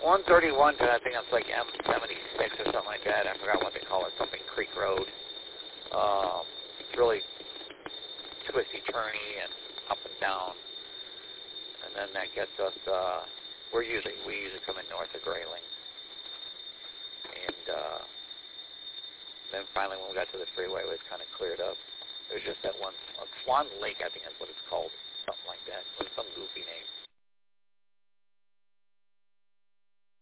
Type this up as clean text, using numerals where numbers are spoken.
131 to I think it's like M76 or something like that. I forgot what they call it, something Creek Road. It's really twisty, turny, and up and down. And then that gets us, we usually come in north of Grayling. And then finally when we got to the freeway, it was kind of cleared up. There's just that one, Swan Lake, I think that's what it's called, something like that. It was some goofy name.